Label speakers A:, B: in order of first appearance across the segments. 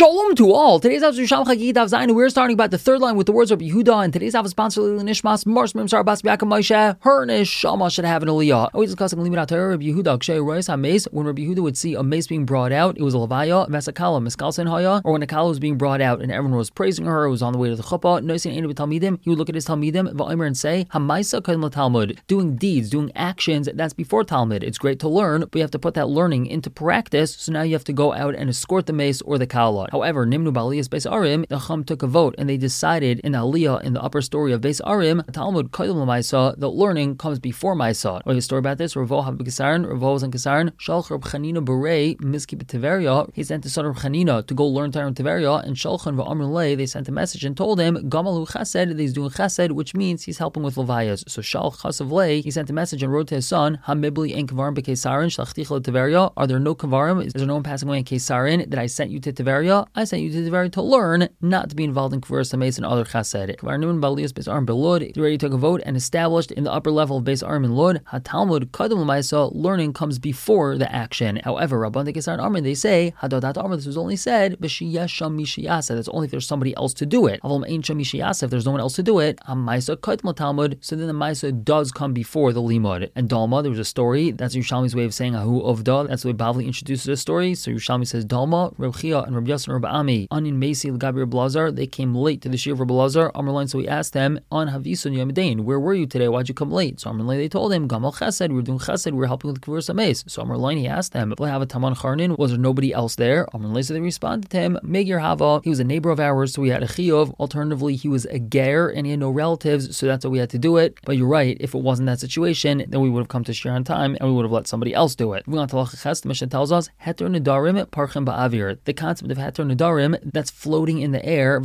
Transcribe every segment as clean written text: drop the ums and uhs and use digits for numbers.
A: Shalom to all. Today's episode of Shalom Chagigit Daf Zayin. We're starting about the third line with the words of Yehuda, and today's episode is sponsored by Nishmas Marshmim Sar Bas Biakam Moshe. Her Neshama should have an aliyah. Always discussing Limud HaTorah. Rabbi Yehuda Kshay Rois HaMeis. When Rabbi Yehuda would see a mace being brought out, it was a levaya, vesakala, miskalsen haya, or when a kala was being brought out and everyone was praising her, it was on the way to the chuppah. Noisin Einu B'Talmidim. He would look at his Talmidim v'Omer and say, Hamaisa Kadem Talmud. Doing deeds, doing actions, that's before Talmud. It's great to learn, but you have to put that learning into practice. So now you have to go out and escort the mace or the kala. However, Nimnu B'Aliyas Beis Arim, the Chum took a vote and they decided in the Aliyah in the upper story of Beis Arim, Talmud Kodem L'Maisa, the learning comes before Maisa. Oh, a story about this. Ravo Habikisaran, Ravo was in Kisaran. Shalch Reb Chanina Berei Miski B'Tiveria. He sent the son of Chanina to go learn Torah in Tiveria, and Shalchan v'Amr Lei, they sent a message and told him Gamalu Chesed, that he's doing Chesed, which means he's helping with Levayas. So Shalch Chasav Lei, he sent a message and wrote to his son, Hamibli en Kavarim B'Kesarin Shlachticha L'Tiveria. Are there no Kavarim? Is there no one passing away in Kesarin that I sent you to Tiveria? I sent you to Tiveria to learn, not to be involved in Kvaras HaMeis and other Chesed. Kvar Nun B'Aliyas Beis Arim Belud. He already took a vote and established in the upper level of Beis Arim in Lud. HaTalmud Kadem L'Maisa, learning comes before the action. However, Rabban Kesarin Amr, they say Hadodat Amr, this was only said B'Shiyah Sham Mishiyasa. That's only if there's somebody else to do it. Aval Ein Sham Mishiyasa, if there's no one else to do it, Hamaisa Kadem Talmud. So then the Maisa does come before the Limud. And Dalma, there was a story. That's Yerushalmi's way of saying Ahu Ovda. That's the way Bavli introduces the story. So Yerushalmi says Dalma, Reb Chia and Reb Yasser and Reb Ami, Anin Mesi L'Gabi Reb Lazar. They came late to the Shir of Reb Lazar. Amrlain, so he asked them, On Havisun Yom, where were you today? Why'd you come late? So Amrlain, they told him, Gamal Chesed, we were doing Chesed, we were helping with Kvaras HaMeis. So Amrlain, he asked them, have a Taman Charnin? Was there nobody else there? Amrlain, so they responded to him, Megir Hava, he was a neighbor of ours, so we had a Chiyov. Alternatively, he was a ger and he had no relatives, so that's why we had to do it. But you're right, if it wasn't that situation, then we would have come to Shir on time and we would have let somebody else do it. Moving on to Lacha Ches, the Mishnah tells us, Heter Nedarim Parchem Ba'avir. The concept of Heter Nedarim, that's floating in the air,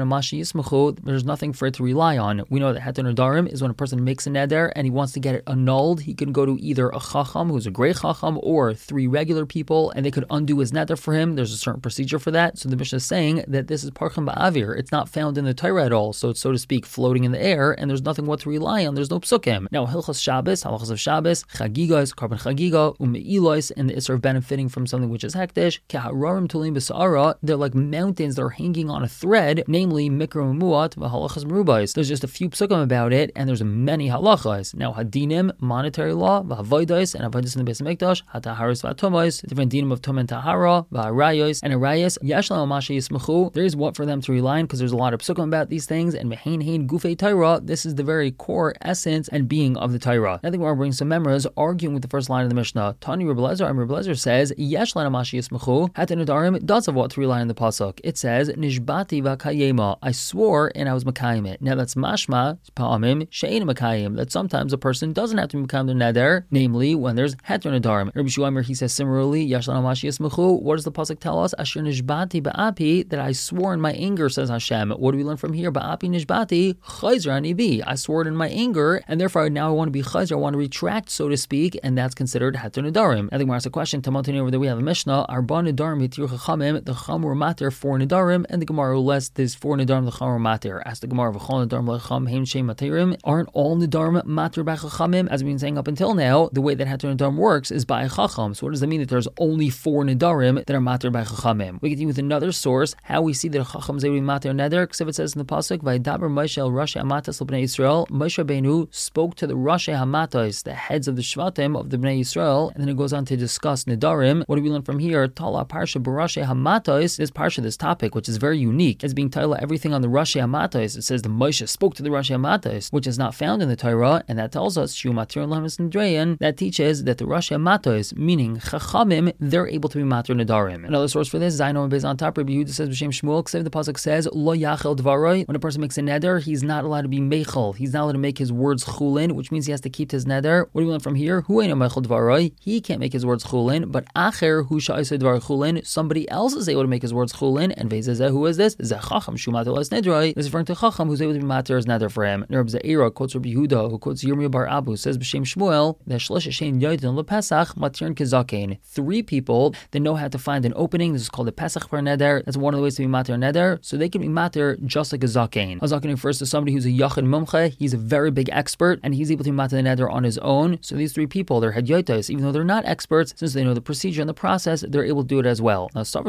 A: there's nothing for it to rely on. We know that Heter Nedarim is when a person makes a neder and he wants to get it annulled. He can go to either a Chacham, who's a great Chacham, or three regular people, and they could undo his neder for him. There's a certain procedure for that. So the Mishnah is saying that this is Parchem Ba'avir. It's not found in the Torah at all. So it's, so to speak, floating in the air, and there's nothing what to rely on. There's no psukim. Now, Hilchas Shabbos, halachas of Shabbos, Chagigos, Karban Chagiga, Umeilos, and the Isser of benefiting from something which is hektish, Kehararim Tulim B'Sa'ara, they're like mountains that are hanging on a thread, namely Mikra Muat, V'halachas Merubais. There's just a few psukim about it, and there's many halachas. Now, Hadinim, monetary law, V'havoidos, and Avodos in the Beis HaMikdash, Hataharis V'atomos, different dinim of Tum and Tahara, V'harayos, and Arayos, Yashlam Amashi Yismachu. There is what for them to rely on, because there's a lot of psukim about these things, and Mehain Hain Gufei Torah, this is the very core essence and being of the Torah. I think we're bringing some memories, arguing with the first line of the Mishnah. Tani Reb Lezer, and Reb Lezer says, Yesh Lana Mashi Yismachu, Hatan Nedarim does have what to rely on the pasuk. It says, Nishbati v'kayema, I swore and I was makayim it. Now that's mashma, pa'amim, she'ein makayim, that sometimes a person doesn't have to be makayim their neder, namely when there's Heter Nedarim. Rabbi Shuaimer, he says similarly, Yesh Lana Mashi Yismachu, what does the pasuk tell us? Asher Nishbati ba'api, that I swore in my anger, says Hashem. What do we learn from here? Ba'api Nishbati, chayzer anibi, I swore it in my anger, and therefore now I want to be chayzer, I want to retract, so to speak, and that's considered Heter Nedarim. I think we're asked a question, Tamotini over there we have a Mishnah, Arba Nedarim Yitir Chachamim, the Chacham were matir 4 Nedarim, and the Gemara less this 4 Nedarim, the Chacham were matir. Ask the Gemara, V'chol Nedarim L'chacham Heim Shem Matirim, aren't all Nedarim matir by Chachamim? As we've been saying up until now, the way that Heter Nedarim works is by a Chacham. So what does that mean that there's only 4 Nedarim that are matir by Chachamim? We continue with another source, how we see that Chacham is able to be matir neder, because if it says in the pasuk, Vaydaber Moshe el Rashi Hamatas l'Bnei Yisrael, Moshe Rabbeinu spoke to the Rashi Hamatas, the heads of the Shvatim of the Bnei Yisrael, and then it goes on to discuss Nedarim. What do we learn from here? Tala Parsha B'Rashi Hamatos, this Parsha, this topic, which is very unique, is being titled everything on the Rashi Hamatos. It says the Moshe spoke to the Rashi Hamatos, which is not found in the Torah, and that tells us Shu Matir Lamas Nedrayan, that teaches that the Rashi Hamatos, meaning Chachamim, they're able to be Matir Nedarim. Another source for this, Zaino Bez on top, Rabbi Yehuda says B'Shem Shmuel, Ksev the pasuk says Lo Yachel Dvaroi. When a person makes a neder, he's not allowed to be meichel. He's not allowed to make his words chulin, which means he has to keep his neder. What do we learn from here? Hu eino meichel dvaroi. He can't make his words chulin, but acher hu sha'isa dvar chulin. Somebody else is able to make his words chulin. And veizeh, who is this? Zeh chacham shumatel es nedroi. This is referring to chacham who's able to be matir his neder for him. Reb Zeira quotes Rabbi Yehuda, who quotes Yirmiyah bar Abu, says b'shem Shmuel that shlosh shein yoyden lepesach matirin kezakein. 3 people that know how to find an opening. This is called the pesach for neder. That's one of the ways to be matir neder. So they can be matir just like a zakein. A zakein refers to somebody who's a yachid mumche. He's a very big expert, and he's able to be matir the neder on his own. So these 3 people, they're hadyotos, even though they're not experts, since they know the procedure and the process, they're able to do it as well. Now, Stavron Meimar, they want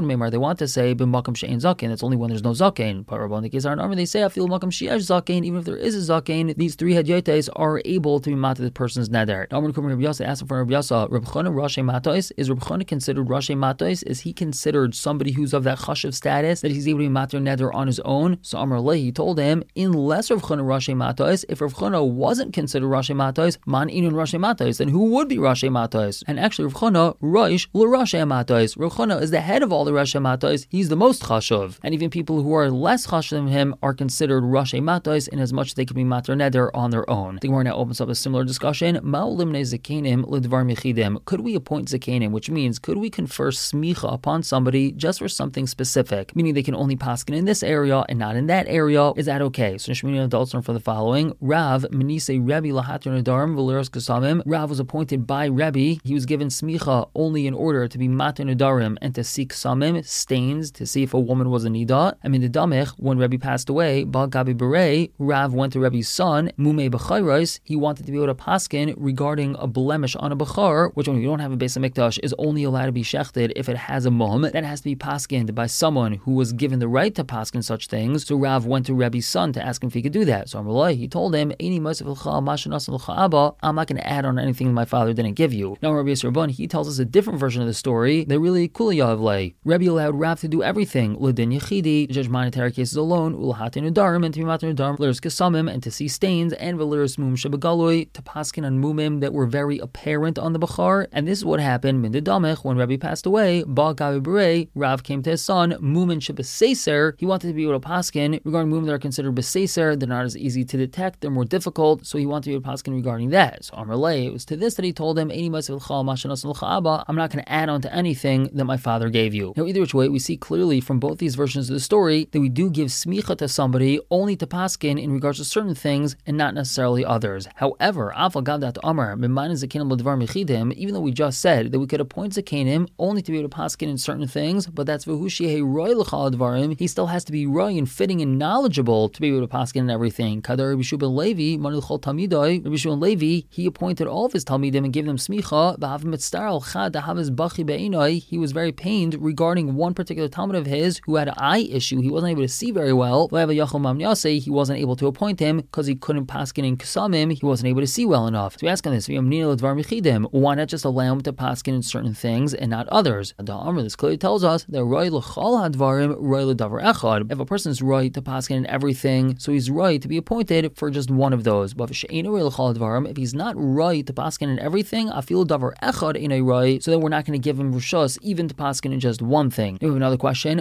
A: want to say b'makam she'ein zaken. That's only when there's no zaken. But Rabban the Kesar and Amr, they say afil makam she'esh zaken. Even if there is a zaken, these three hadyotes are able to be matter the person's neder. Amr Kumer Rabbi Yasa asked for Rabbi Yasa, Reb Chana Rashi Matos, is Reb Chana considered Rashi Matos? Is he considered somebody who's of that chashiv status that he's able to be matter neder on his own? So Amr Lehi told him, unless Reb Chana Rashi Matos, if Reb Chana wasn't considered Rashi Matos, man inun Rashi Matos, then who would be Rashi Matos? And actually Reb Chana Rosh l'Rashi Matos. Reb Chana is the head of all the Rashi Matos. He's the most chashuv, and even people who are less chashuv than him are considered Rashi Matos in as much as they can be matter neder on their own. The Gemara now opens up a similar discussion. Could we appoint zakanim, which means could we confer smicha upon somebody just for something specific, meaning they can only paskin in this area and not in that area? Is that okay? So Nishmini adults learn from the following: Rav Menise Rebbe lahater nadarim v'leros kasamim. Rav was appointed by Rebbe. He was given smicha only in order to be mater nadarim and to seek samim, stains, to see if a woman was a nida. I mean the damich, when Rebbe passed away, Bal Gabi Berei, Rav went to Rebbe's son Mumei B'chayros. He wanted to be able to paskin regarding a blemish on a bachar, which when you don't have a Beis HaMikdash is only allowed to be shechted if it has a mum. That has to be paskined by someone who was given the right to paskin such things. So Rav went to Rebbe's son to ask him if he could do that. So Amrullah, he told him, I'm not going to add on anything my father didn't give you. Now Rabbi Yisrael, he tells us a different version of the story. They really kuliyavlei. Rebbe allowed Rav to do everything. L'din yechidi, to judge monetary cases alone, ulhatin udarim, and to be matin udarim, v'liris kasamim, and to see stains, and v'liris mum shebegaloi, to paskin on mumim that were very apparent on the bachar. And this is what happened min damich when Rebbe passed away. Ba Gabi Berei, Rav came to his son mumin shebeseser. He wanted to be able to paskin regarding mumim that are considered beseser. They're not as easy to detect. They're more difficult. So he wanted to be able to paskin regarding that. So Amrullah, it was to this that he told him, I'm not going to add on to anything that my father gave you. Now either which way, we see clearly from both these versions of the story that we do give smicha to somebody only to paskin in regards to certain things and not necessarily others. However, even though we just said that we could appoint zakanim only to be able to paskin in certain things, but that's he still has to be roy and fitting and knowledgeable to be able to paskin in everything. Kadar Rabbi Shua ben Levi, Rabbi Shua ben Levi, he appointed all of his talmidim and gave them smicha. He was very pained regarding one particular talmid of his who had an eye issue. He wasn't able to see very well. He wasn't able to appoint him because he couldn't paskin in kasamim. He wasn't able to see well enough. So we ask on this, why not just allow him to paskin in certain things and not others? The Amr, this clearly tells us that if a person's right to paskin in everything, so he's right to be appointed for just one of those. But if he's not right to paskin in everything, I feel davar echad in a right, so then we're not going to give him rishos even to paskin in just one thing. We have another question.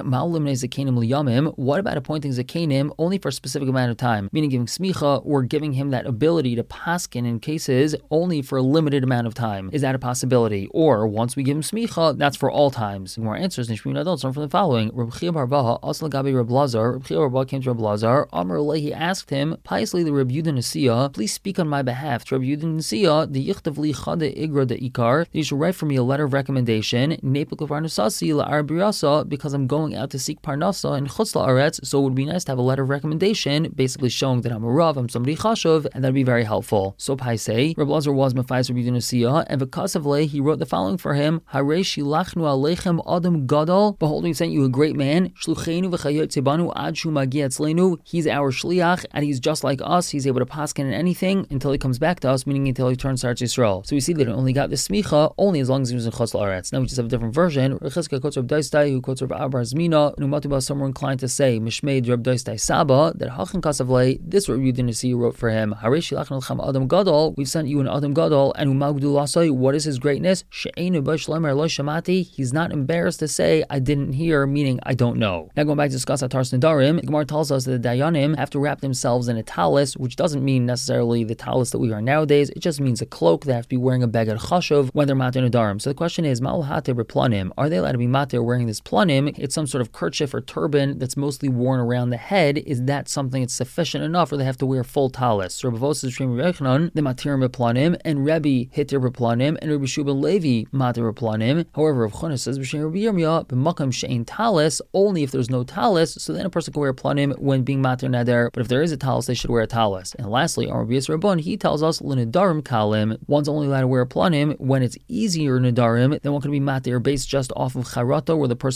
A: What about appointing zakanim only for a specific amount of time, meaning giving smicha or giving him that ability to paskin in cases only for a limited amount of time? Is that a possibility? Or once we give him smicha, that's for all times? More answers. Nishmin adults learn from the following. Reb Chia bar Baha, Asal Gabi Reb Lazar. Reb Chia bar Baha came to Reb Lazar. Amar Lehi, he asked him, Piously the Reb Yudan Nasiya, please speak on my behalf. To Reb Yudan Nasiya, the Yichtav li Chade Igra de Ikar, that you should write for me a letter of recommendation. Nepik Parnasasi la Arbirasa, because I'm going out to seek Parnasa in Chutz La'aretz, so it would be nice to have a letter of recommendation, basically showing that I'm a Rav, I'm somebody chashuv, and that'd be very helpful. So Paisei, Reb Lazar was Mefais Reb Yudan Nasiya, and because of Leh, he wrote the following for him: Harei shilachnu aleichem adam gadol. Behold, we sent you a great man. Shluchenu v'chayot tzibanu ad shu magi etzleinu. He's our shliach, and he's just like us. He's able to paskin in anything until he comes back to us, meaning until he turns to Eretz Yisrael. So we see that he only got the smicha only as long as he was in Chutz La'aretz. Now we just have a different version. Rechizkiah quotes Reb Daistai, who quotes Reb Abar Zmina, and Umatuba, some were inclined to say Mishmeid Reb Daistai Saba, that Hachan Kasavlei, this what Reb Yudan Nasiya wrote for him. Harei shilachnu lechem adam gadol. We've sent you an adam gadol, and umagdulasai. What is his greatness? She'enu b'shlemer lo shamati. He's not embarrassed to say I didn't hear, meaning I don't know. Now going back to discuss Atars Nedarim, the Gemara tells us that the Dayanim have to wrap themselves in a talis, which doesn't mean necessarily the talis that we are nowadays. It just means a cloak. They have to be wearing a beged chashuv when they're mater nedarim. So the question is, ma'ul hater b'planim? Are they allowed to be mater wearing this planim? It's some sort of kerchief or turban that's mostly worn around the head. Is that something that's sufficient enough, or they have to wear full talis? So Rebbe Vos is Shem Rechanan, the matirim b'planim, and Rebbe hitter b'planim, and Rebbe Shua ben Levi mater b'planim. However, Rav Chana says b'shem Rabbi Yirmiyah b'makam she'ein talis, only if there's no talis, so then a person can wear planim when being mater neder. But if there is a talis, they should wear a talis. And lastly, Rabbi Yisrael Rabban, he tells us l'nedarim kalim. One's only allowed to wear a planim when it's easier nedarim. Then one can be mater based just off of charata, where the person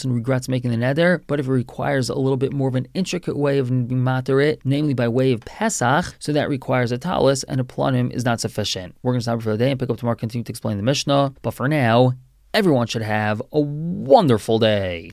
A: person regrets making the neder, but if it requires a little bit more of an intricate way of being mater it, namely by way of Pesach, so that requires a talus, and a planim is not sufficient. We're going to stop for the day and pick up tomorrow, continue to explain the Mishnah, but for now, everyone should have a wonderful day.